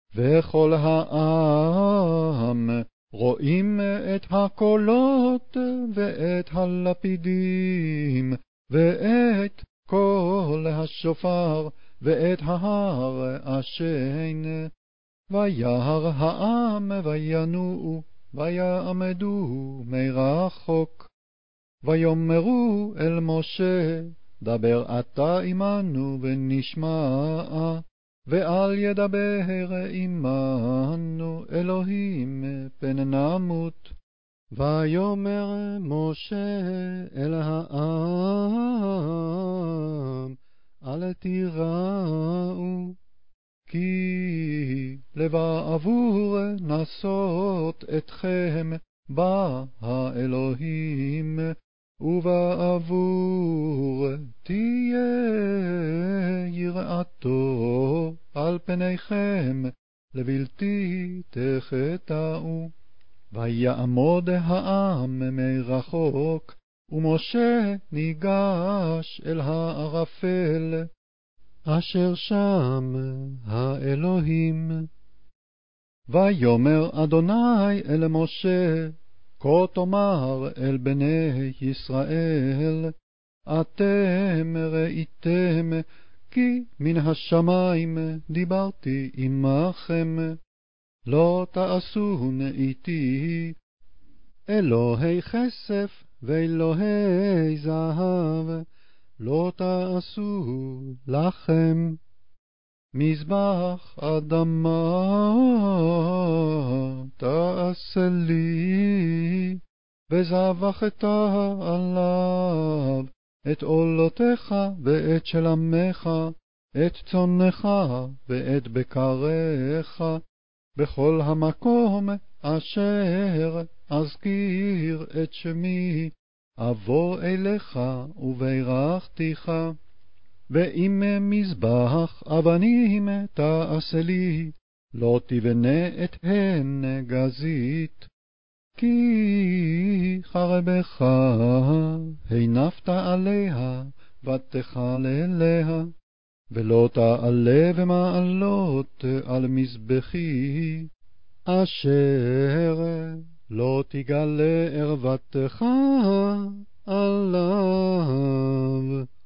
וכל העם רואים את הקולות ואת הלפידים ואת קול השופר ואת ההר השן. וירא העם וינועו ויעמדו מרחוק. ויאמרו אל משה, דבר אתה עמנו ונשמע, ואל ידבר עמנו אלוהים פן נמות. ויאמר משה אל העם, אל תיראו, כי לבעבור נסות אתכם בא האלוהים, ובעבור תהיה יראתו על פניכם, לבלתי תחטאו. ויעמוד העם מרחוק, ומשה ניגש אל הערפל, אשר שם האלוהים. ויאמר אדוני אל משה, כה תאמר אל בני ישראל, אתם ראיתם כי מן השמיים דיברתי עמכם, לא תעשון איתי אלוהי כסף ואלוהי זהב, לא תעשו לכם. מזבח אדמה תעשה לי, וזבחת עליו את עולותיך ואת שלמך, את צונך ואת בקריך, בכל המקום אשר אזכיר את שמי, אבוא אליך וברכתיך. ואם מזבח אבנים תעשה לי, לא תבנה את הן גזית, כי חרבך הנפת עליה ותחלליה, ולא תעלה במעלות על מזבחי, אשר לא תגלה ערוותך עליו.